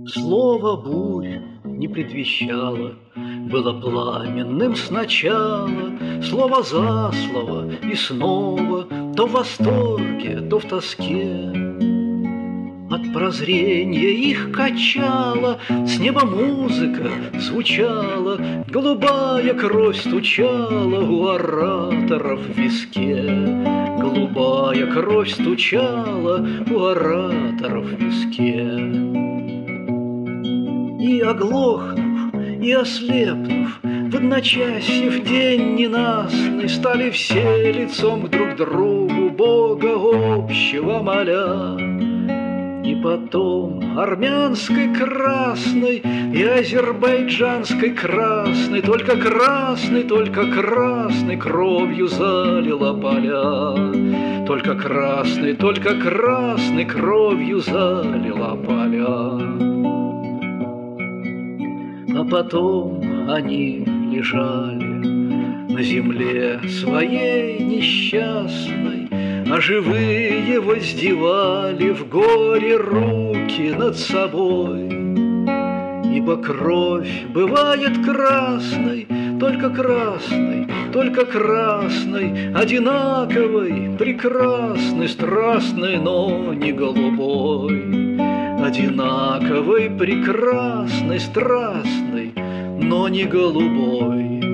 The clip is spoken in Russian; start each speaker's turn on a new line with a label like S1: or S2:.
S1: Слово бурь не предвещало, было пламенным сначала, слово за слово и снова, то в восторге, то в тоске. От прозрения их качало, с неба музыка звучала, голубая кровь стучала у ораторов в виске. Голубая кровь стучала у ораторов в виске. И оглохнув, и ослепнув, в одночасье в день ненастный стали все лицом друг к другу Бога общего моля. И потом армянской красной и азербайджанской красной, только красной кровью залила поля. Только красной кровью залила поля. А потом они лежали на земле своей несчастной, а живые воздевали в горе руки над собой. Ибо кровь бывает красной, только красной, одинаковой, прекрасной, страстной, но не голубой. Одинаковой, прекрасной, страстной, но не голубой.